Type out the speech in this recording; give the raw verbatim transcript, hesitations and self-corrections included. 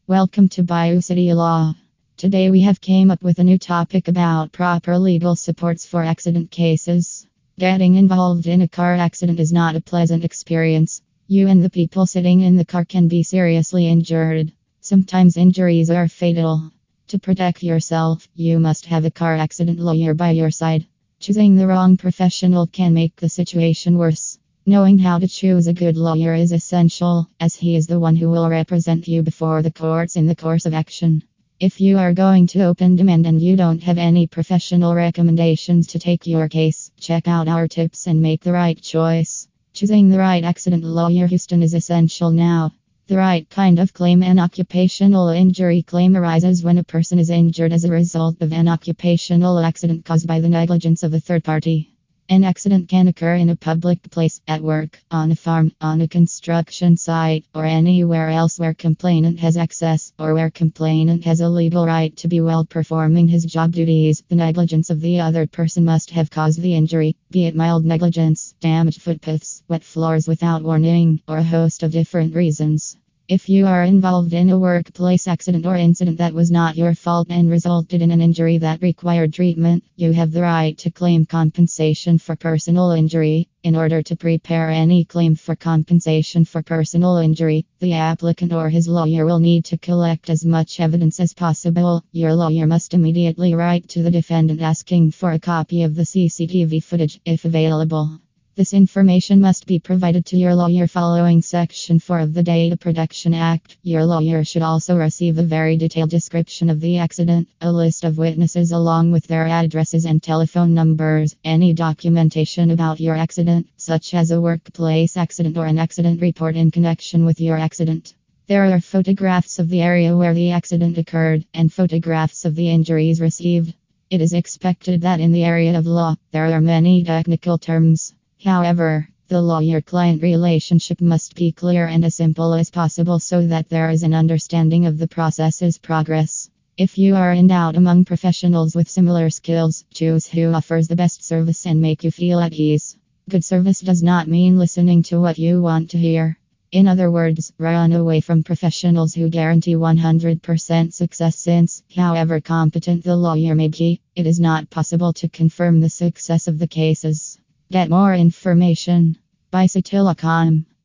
Welcome to Bayou City Law. Today we have came up with a new topic about proper legal supports for accident cases. Getting involved in a car accident is not a pleasant experience. You and the people sitting in the car can be seriously injured. Sometimes injuries are fatal. To protect yourself, you must have a car accident lawyer by your side. Choosing the wrong professional can make the situation worse. Knowing how to choose a good lawyer is essential, as he is the one who will represent you before the courts in the course of action. If you are going to open demand and you don't have any professional recommendations to take your case, check out our tips and make the right choice. Choosing the right accident lawyer Houston is essential now. The right kind of claim. An occupational injury claim arises when a person is injured as a result of an occupational accident caused by the negligence of a third party. An accident can occur in a public place, at work, on a farm, on a construction site, or anywhere else where complainant has access, or where complainant has a legal right to be while performing his job duties. The negligence of the other person must have caused the injury, be it mild negligence, damaged footpaths, wet floors without warning, or a host of different reasons. If you are involved in a workplace accident or incident that was not your fault and resulted in an injury that required treatment, you have the right to claim compensation for personal injury. In order to prepare any claim for compensation for personal injury, the applicant or his lawyer will need to collect as much evidence as possible. Your lawyer must immediately write to the defendant asking for a copy of the C C T V footage, if available. This information must be provided to your lawyer following Section four of the Data Protection Act. Your lawyer should also receive a very detailed description of the accident, a list of witnesses along with their addresses and telephone numbers, any documentation about your accident, such as a workplace accident or an accident report in connection with your accident. There are photographs of the area where the accident occurred, and photographs of the injuries received. It is expected that in the area of law, there are many technical terms. However, the lawyer-client relationship must be clear and as simple as possible so that there is an understanding of the process's progress. If you are in doubt among professionals with similar skills, choose who offers the best service and make you feel at ease. Good service does not mean listening to what you want to hear. In other words, run away from professionals who guarantee one hundred percent success since, however competent the lawyer may be, it is not possible to confirm the success of the cases. Get more information by City Law dot com.